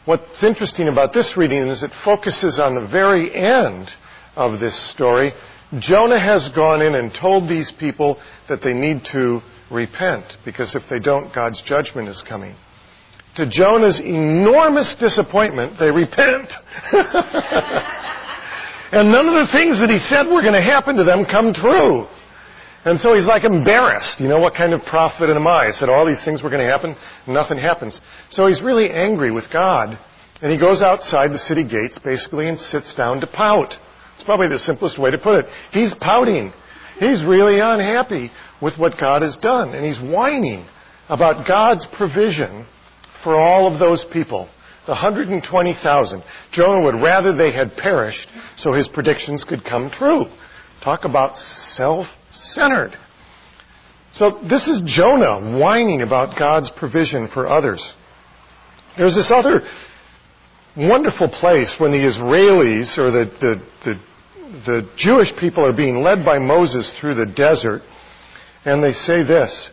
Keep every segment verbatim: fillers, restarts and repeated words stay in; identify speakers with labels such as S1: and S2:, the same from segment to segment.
S1: What's interesting about this reading is it focuses on the very end of this story. Jonah has gone in and told these people that they need to repent, because if they don't, God's judgment is coming. To Jonah's enormous disappointment, they repent. And none of the things that he said were going to happen to them come true. And so he's like embarrassed. You know, what kind of prophet am I? I said all these things were going to happen, nothing happens. So he's really angry with God. And he goes outside the city gates, basically, and sits down to pout. It's probably the simplest way to put it. He's pouting. He's really unhappy with what God has done. And he's whining about God's provision for all of those people. The one hundred twenty thousand. Jonah would rather they had perished so his predictions could come true. Talk about self-centered. So this is Jonah whining about God's provision for others. There's this other wonderful place when the Israelis, or the, the, the, the Jewish people, are being led by Moses through the desert, and they say this: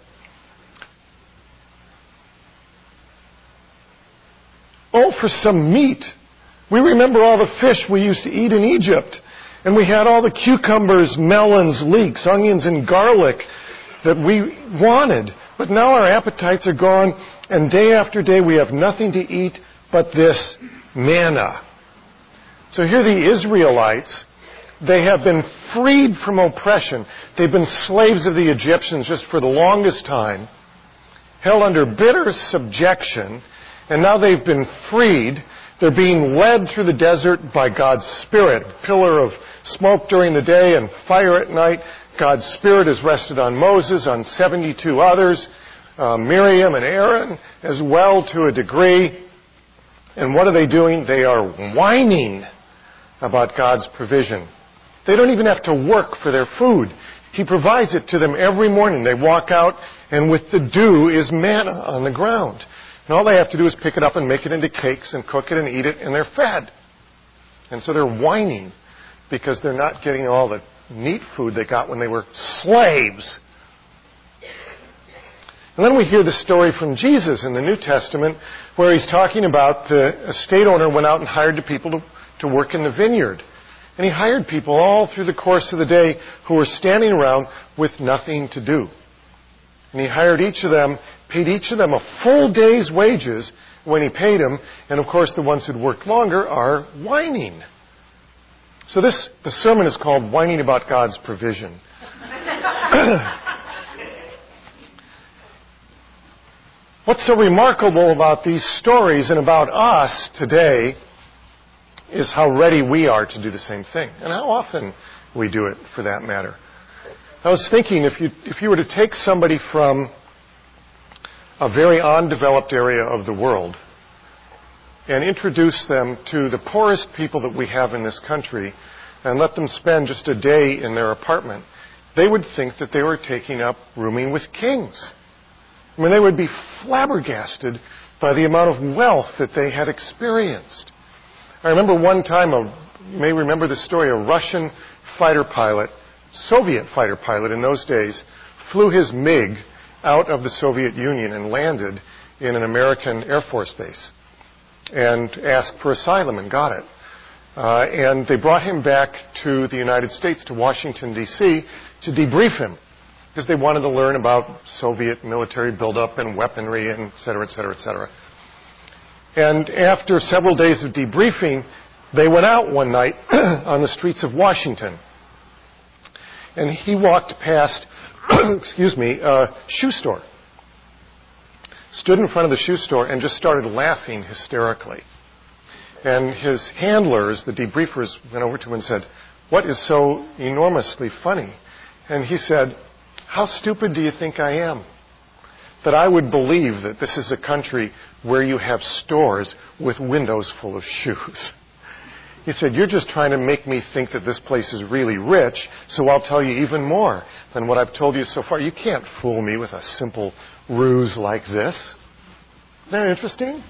S1: "Oh, for some meat. We remember all the fish we used to eat in Egypt. And we had all the cucumbers, melons, leeks, onions, and garlic that we wanted. But now our appetites are gone, and day after day we have nothing to eat but this manna." So here the Israelites, they have been freed from oppression. They've been slaves of the Egyptians just for the longest time, held under bitter subjection, and now they've been freed. They're being led through the desert by God's Spirit. A pillar of smoke during the day and fire at night. God's Spirit has rested on Moses, on seventy-two others, uh, Miriam and Aaron as well to a degree. And what are they doing? They are whining about God's provision. They don't even have to work for their food. He provides it to them every morning. They walk out, and with the dew is manna on the ground. And all they have to do is pick it up and make it into cakes and cook it and eat it, and they're fed. And so they're whining because they're not getting all the neat food they got when they were slaves. And then we hear the story from Jesus in the New Testament where he's talking about the estate owner went out and hired the people to, to work in the vineyard. And he hired people all through the course of the day who were standing around with nothing to do. And he hired each of them, paid each of them a full day's wages when he paid them. And of course, the ones who'd worked longer are whining. So this, the sermon is called Whining About God's Provision. What's so remarkable about these stories and about us today is how ready we are to do the same thing. And how often we do it, for that matter. I was thinking, if you if you were to take somebody from a very undeveloped area of the world and introduce them to the poorest people that we have in this country and let them spend just a day in their apartment, they would think that they were taking up rooming with kings. I mean, they would be flabbergasted by the amount of wealth that they had experienced. I remember one time, a, you may remember the story, a Russian fighter pilot, Soviet fighter pilot in those days, flew his MiG out of the Soviet Union and landed in an American Air Force base and asked for asylum and got it. Uh, and they brought him back to the United States, to Washington, D C, to debrief him because they wanted to learn about Soviet military buildup and weaponry and et cetera, et cetera, et cetera. And after several days of debriefing, they went out one night on the streets of Washington. And he walked past, excuse me, a shoe store. Stood in front of the shoe store and just started laughing hysterically. And his handlers, the debriefers, went over to him and said, "What is so enormously funny?" And he said, "How stupid do you think I am? That I would believe that this is a country where you have stores with windows full of shoes." He said, "You're just trying to make me think that this place is really rich, so I'll tell you even more than what I've told you so far. You can't fool me with a simple ruse like this." Isn't that interesting?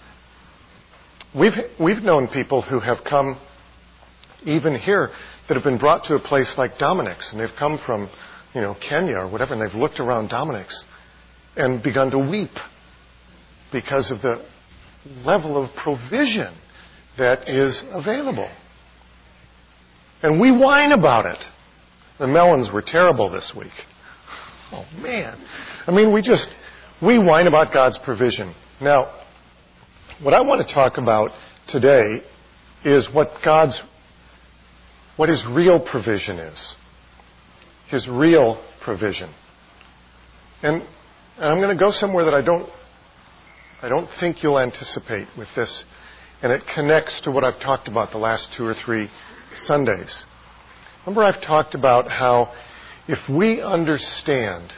S1: We've, we've known people who have come, even here, that have been brought to a place like Dominic's, and they've come from, you know, Kenya or whatever, and they've looked around Dominic's and begun to weep because of the level of provision that is available. And we whine about it. The melons were terrible this week. Oh, man. I mean, we just, we whine about God's provision. Now, what I want to talk about today is what God's, what His real provision is. His real provision. And, and I'm going to go somewhere that I don't, I don't think you'll anticipate with this. And it connects to what I've talked about the last two or three Sundays. Remember, I've talked about how if we understand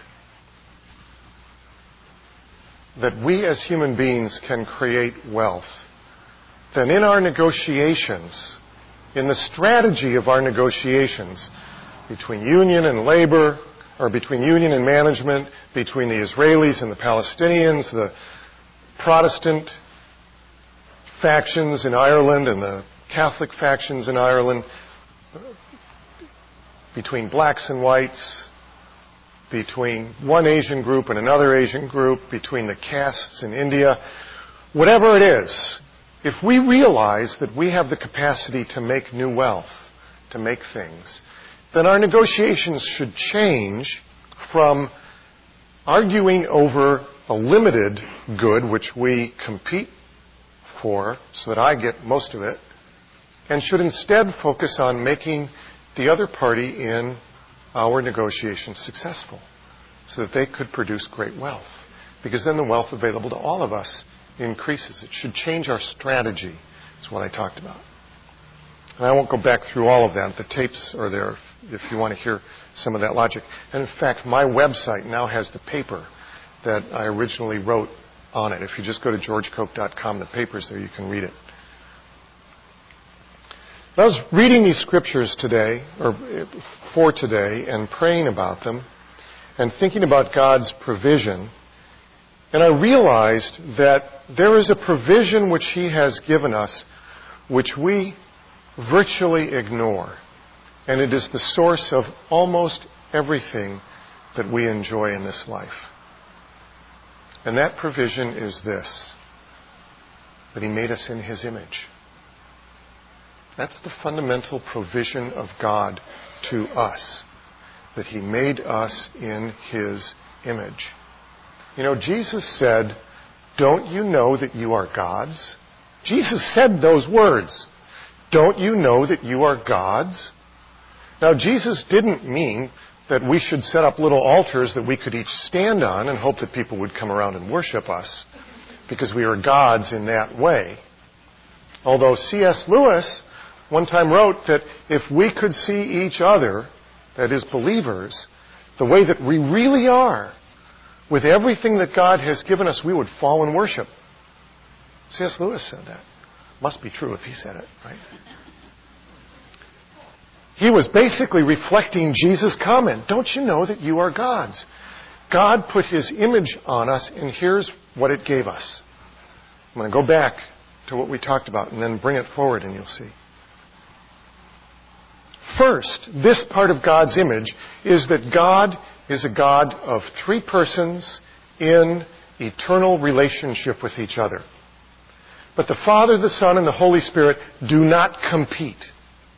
S1: that we as human beings can create wealth, then in our negotiations, in the strategy of our negotiations between union and labor, or between union and management, between the Israelis and the Palestinians, the Protestant factions in Ireland and the Catholic factions in Ireland, between blacks and whites, between one Asian group and another Asian group, between the castes in India, whatever it is, if we realize that we have the capacity to make new wealth, to make things, then our negotiations should change from arguing over a limited good, which we compete for so that I get most of it, and should instead focus on making the other party in our negotiations successful so that they could produce great wealth. Because then the wealth available to all of us increases. It should change our strategy, is what I talked about. And I won't go back through all of that. The tapes are there if you want to hear some of that logic. And in fact, my website now has the paper that I originally wrote on it. If you just go to george cope dot com, the paper's there, you can read it. I was reading these scriptures today, or for today, and praying about them, and thinking about God's provision, and I realized that there is a provision which He has given us which we virtually ignore, and it is the source of almost everything that we enjoy in this life. And that provision is this, that He made us in His image. That's the fundamental provision of God to us, that He made us in His image. You know, Jesus said, "Don't you know that you are God's?" Jesus said those words. Don't you know that you are God's? Now, Jesus didn't mean that we should set up little altars that we could each stand on and hope that people would come around and worship us, because we are God's in that way. Although C S Lewis one time wrote that if we could see each other, that is believers, the way that we really are, with everything that God has given us, we would fall in worship. C S Lewis said that. Must be true if he said it, right? He was basically reflecting Jesus' comment. Don't you know that you are God's? God put His image on us, and here's what it gave us. I'm going to go back to what we talked about and then bring it forward, and you'll see. First, this part of God's image is that God is a God of three persons in eternal relationship with each other. But the Father, the Son, and the Holy Spirit do not compete.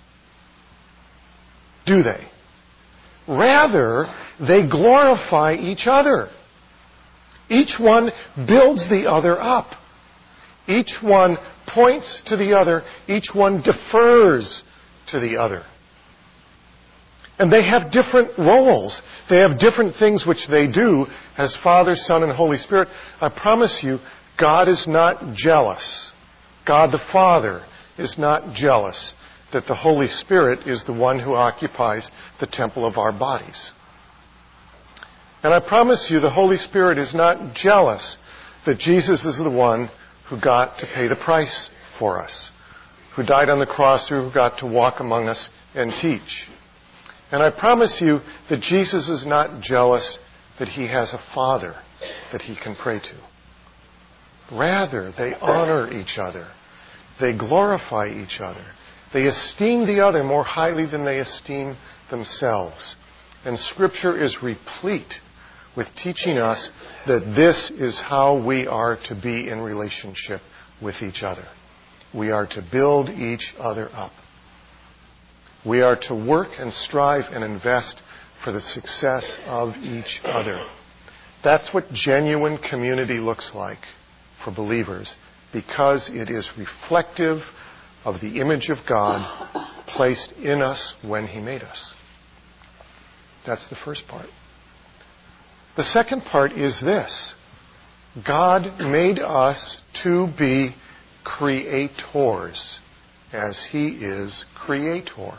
S1: Do they? Rather, they glorify each other. Each one builds the other up. Each one points to the other. Each one defers to the other. And they have different roles. They have different things which they do as Father, Son, and Holy Spirit. I promise you, God is not jealous. God the Father is not jealous that the Holy Spirit is the one who occupies the temple of our bodies. And I promise you, the Holy Spirit is not jealous that Jesus is the one who got to pay the price for us, who died on the cross, who got to walk among us and teach. And I promise you that Jesus is not jealous that He has a Father that He can pray to. Rather, they honor each other. They glorify each other. They esteem the other more highly than they esteem themselves. And Scripture is replete with teaching us that this is how we are to be in relationship with each other. We are to build each other up. We are to work and strive and invest for the success of each other. That's what genuine community looks like for believers, because it is reflective of the image of God placed in us when He made us. That's the first part. The second part is this. God made us to be creators as He is creator.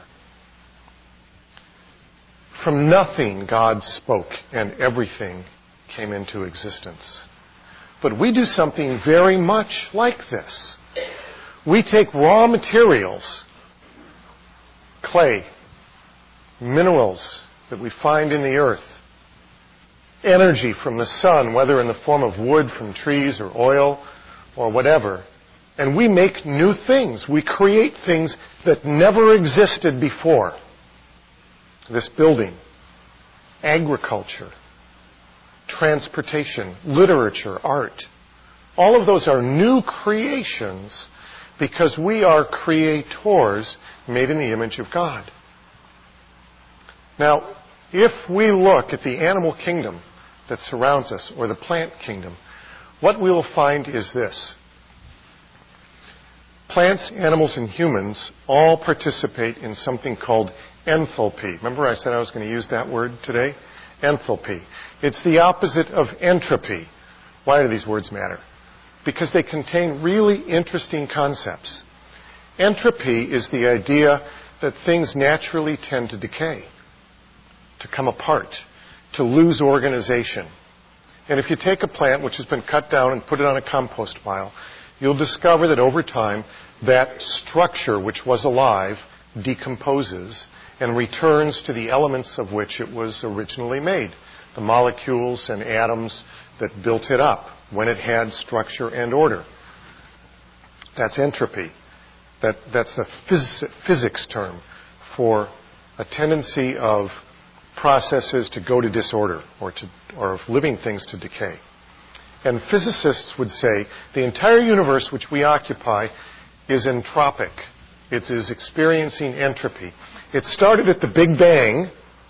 S1: From nothing God spoke and everything came into existence. But we do something very much like this. We take raw materials, clay, minerals that we find in the earth, energy from the sun, whether in the form of wood from trees or oil or whatever, and we make new things. We create things that never existed before. This building, agriculture, transportation, literature, art. All of those are new creations because we are creators made in the image of God. Now, if we look at the animal kingdom that surrounds us, or the plant kingdom, what we will find is this. Plants, animals, and humans all participate in something called enthalpy. Remember I said I was going to use that word today? Enthalpy. It's the opposite of entropy. Why do these words matter? Because they contain really interesting concepts. Entropy is the idea that things naturally tend to decay, to come apart, to lose organization. And if you take a plant which has been cut down and put it on a compost pile, you'll discover that over time that structure which was alive decomposes and returns to the elements of which it was originally made, the molecules and atoms that built it up when it had structure and order. That's entropy. That, that's the phys- physics term for a tendency of processes to go to disorder or, to, or of living things to decay. And physicists would say the entire universe which we occupy is entropic. It is experiencing entropy. It started at the Big Bang,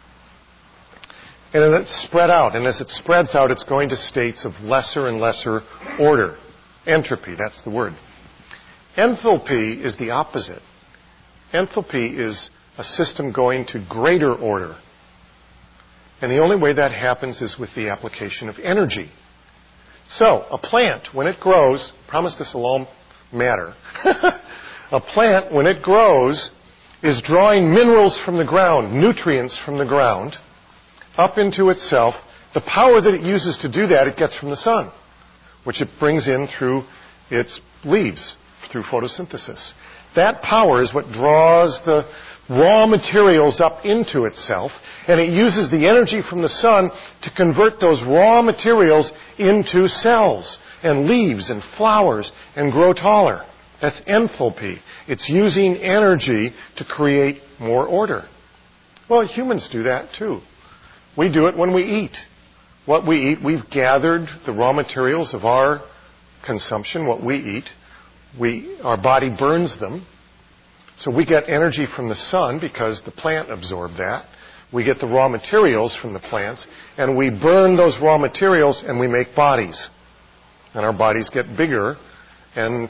S1: and then it spread out. And as it spreads out, it's going to states of lesser and lesser order. Entropy, that's the word. Enthalpy is the opposite. Enthalpy is a system going to greater order. And the only way that happens is with the application of energy. So, a plant, when it grows, promise this will all matter. A plant, when it grows, is drawing minerals from the ground, nutrients from the ground, up into itself. The power that it uses to do that, it gets from the sun, which it brings in through its leaves, through photosynthesis. That power is what draws the raw materials up into itself, and it uses the energy from the sun to convert those raw materials into cells and leaves and flowers and grow taller. That's enthalpy. It's using energy to create more order. Well, humans do that too. We do it when we eat. What we eat, we've gathered the raw materials of our consumption, what we eat. We, our body burns them. So we get energy from the sun because the plant absorbed that. We get the raw materials from the plants, and we burn those raw materials and we make bodies. And our bodies get bigger, and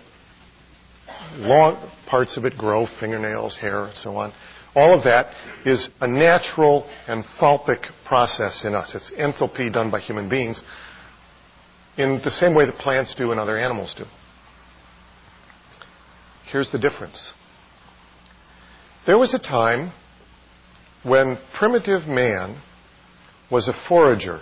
S1: long parts of it grow, fingernails, hair, and so on. All of that is a natural enthalpic process in us. It's enthalpy done by human beings in the same way that plants do and other animals do. Here's the difference. There was a time when primitive man was a forager,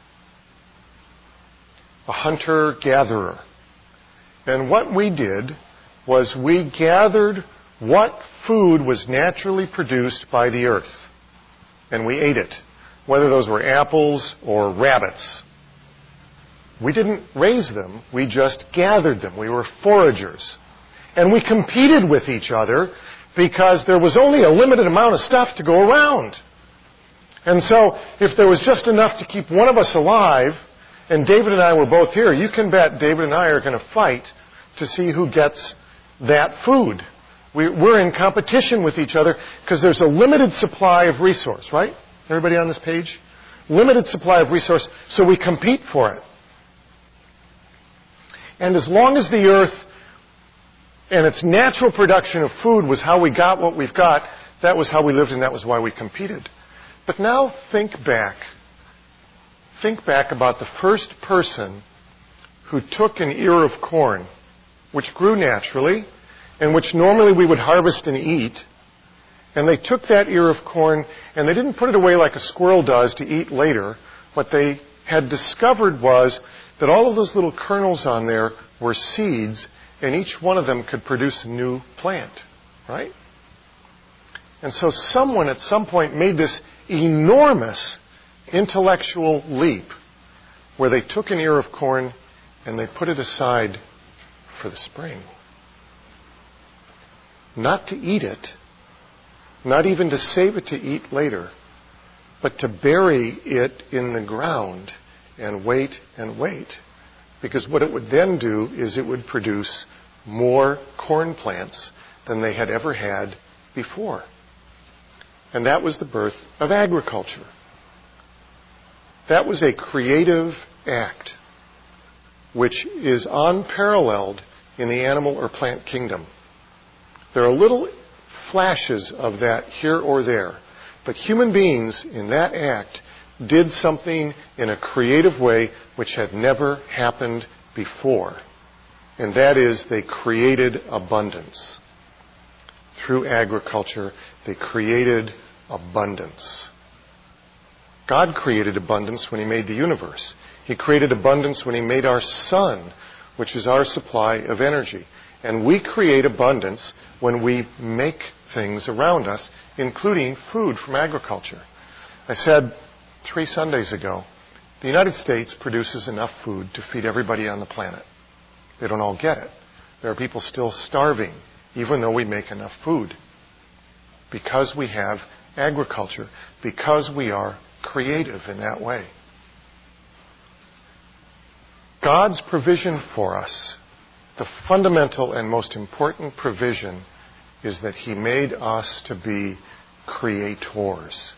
S1: a hunter-gatherer. And what we did was we gathered what food was naturally produced by the earth, and we ate it, whether those were apples or rabbits. We didn't raise them, we just gathered them. We were foragers. And we competed with each other because there was only a limited amount of stuff to go around. And so, if there was just enough to keep one of us alive, and David and I were both here, you can bet David and I are going to fight to see who gets that food. We, we're in competition with each other because there's a limited supply of resource, right? Everybody on this page? Limited supply of resource, so we compete for it. And as long as the earth and its natural production of food was how we got what we've got, that was how we lived and that was why we competed. But now think back. Think back about the first person who took an ear of corn, which grew naturally, and which normally we would harvest and eat, and they took that ear of corn and they didn't put it away like a squirrel does to eat later. What they had discovered was that all of those little kernels on there were seeds, and each one of them could produce a new plant, right? And so someone at some point made this enormous intellectual leap where they took an ear of corn and they put it aside for the spring. Not to eat it, not even to save it to eat later, but to bury it in the ground and wait and wait. Because what it would then do is it would produce more corn plants than they had ever had before. And that was the birth of agriculture. That was a creative act which is unparalleled in the animal or plant kingdom. There are little flashes of that here or there, but human beings in that act did something in a creative way which had never happened before. And that is, they created abundance. Through agriculture, they created abundance. God created abundance when He made the universe. He created abundance when He made our sun, which is our supply of energy. And we create abundance when we make things around us, including food from agriculture. I said three Sundays ago, the United States produces enough food to feed everybody on the planet. They don't all get it. There are people still starving, even though we make enough food. Because we have agriculture, because we are creative in that way. God's provision for us, the fundamental and most important provision, is that He made us to be creators.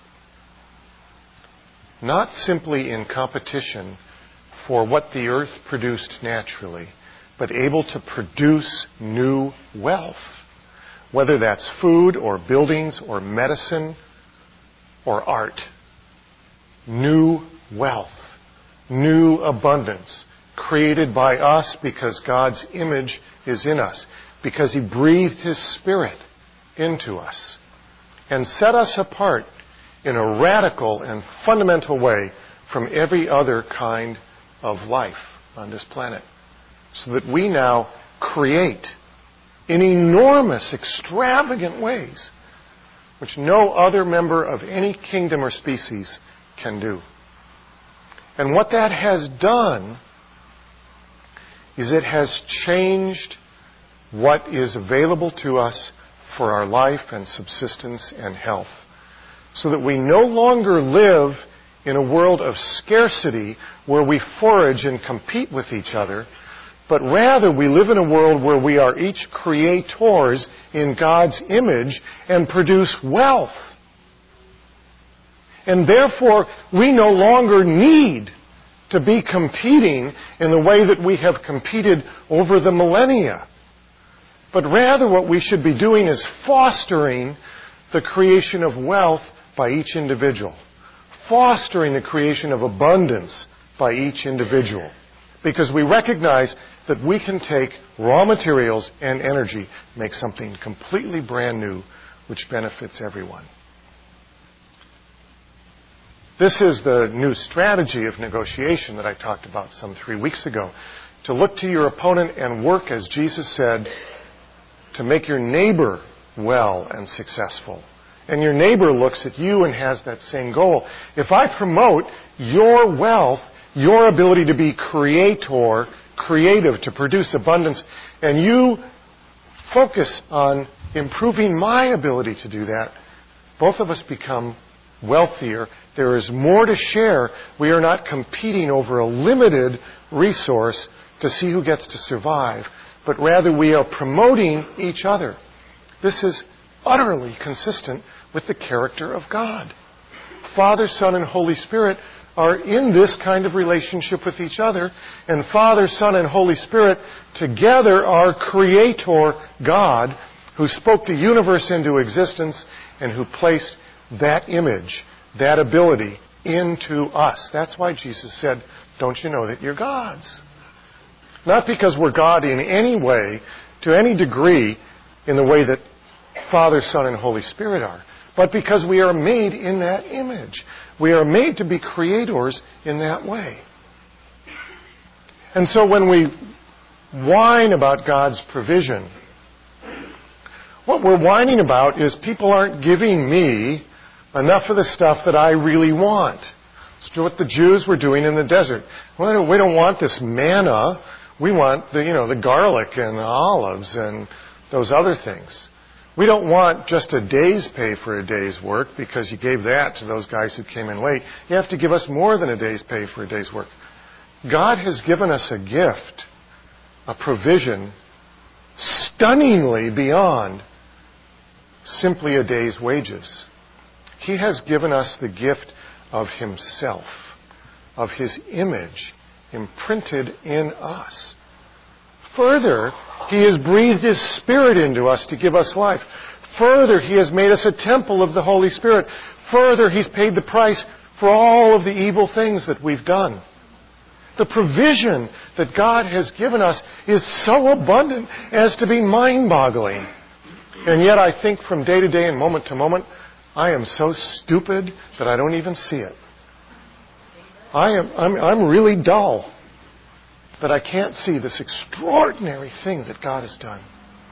S1: Not simply in competition for what the earth produced naturally, but able to produce new wealth, whether that's food or buildings or medicine or art. New wealth, new abundance, created by us because God's image is in us, because He breathed His Spirit into us and set us apart in a radical and fundamental way from every other kind of life on this planet, so that we now create in enormous, extravagant ways which no other member of any kingdom or species can do. And what that has done is it has changed what is available to us for our life and subsistence and health, so that we no longer live in a world of scarcity where we forage and compete with each other, but rather we live in a world where we are each creators in God's image and produce wealth. And therefore, we no longer need to be competing in the way that we have competed over the millennia. But rather what we should be doing is fostering the creation of wealth by each individual. Fostering the creation of abundance by each individual. Because we recognize that we can take raw materials and energy, make something completely brand new, which benefits everyone. This is the new strategy of negotiation that I talked about some three weeks ago. To look to your opponent and work, as Jesus said, to make your neighbor well and successful. And your neighbor looks at you and has that same goal. If I promote your wealth, your ability to be creator, creative, to produce abundance, and you focus on improving my ability to do that, both of us become wealthier. There is more to share. We are not competing over a limited resource to see who gets to survive, but rather we are promoting each other. This is utterly consistent with the character of God. Father, Son, and Holy Spirit are in this kind of relationship with each other, and Father, Son, and Holy Spirit together are Creator God, who spoke the universe into existence and who placed that image, that ability into us. That's why Jesus said, "Don't you know that you're gods?" Not because we're God in any way, to any degree, in the way that Father, Son, and Holy Spirit are, but because we are made in that image. We are made to be creators in that way. And so when we whine about God's provision, what we're whining about is people aren't giving me enough of the stuff that I really want. It's what the Jews were doing in the desert. Well, we don't want this manna. We want the, you know, the garlic and the olives and those other things. We don't want just a day's pay for a day's work because you gave that to those guys who came in late. You have to give us more than a day's pay for a day's work. God has given us a gift, a provision, stunningly beyond simply a day's wages. He has given us the gift of Himself, of His image imprinted in us. Further, He has breathed His Spirit into us to give us life. Further, He has made us a temple of the Holy Spirit. Further, He's paid the price for all of the evil things that we've done. The provision that God has given us is so abundant as to be mind-boggling. And yet I think from day to day and moment to moment, I am so stupid that I don't even see it. I am, I'm, I'm really dull that I can't see this extraordinary thing that God has done.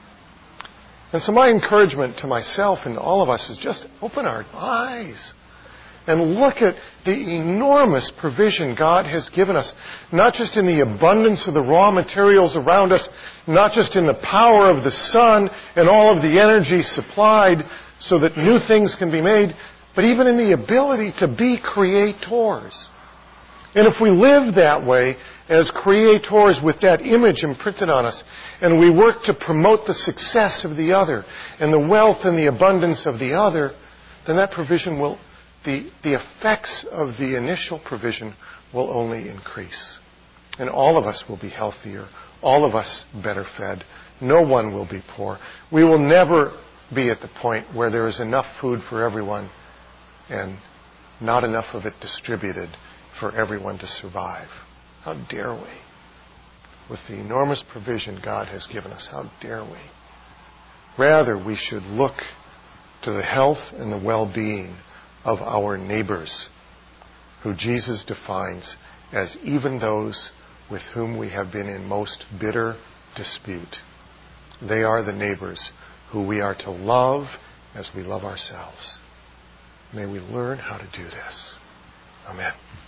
S1: And so my encouragement to myself and to all of us is just open our eyes and look at the enormous provision God has given us, not just in the abundance of the raw materials around us, not just in the power of the sun and all of the energy supplied so that new things can be made, but even in the ability to be creators. And if we live that way as creators with that image imprinted on us, and we work to promote the success of the other and the wealth and the abundance of the other, then that provision will, the, the effects of the initial provision will only increase. And all of us will be healthier, all of us better fed. No one will be poor. We will never be at the point where there is enough food for everyone and not enough of it distributed for everyone to survive. How dare we? With the enormous provision God has given us, how dare we? Rather, we should look to the health and the well-being of our neighbors, who Jesus defines as even those with whom we have been in most bitter dispute. They are the neighbors who we are to love as we love ourselves. May we learn how to do this. Amen.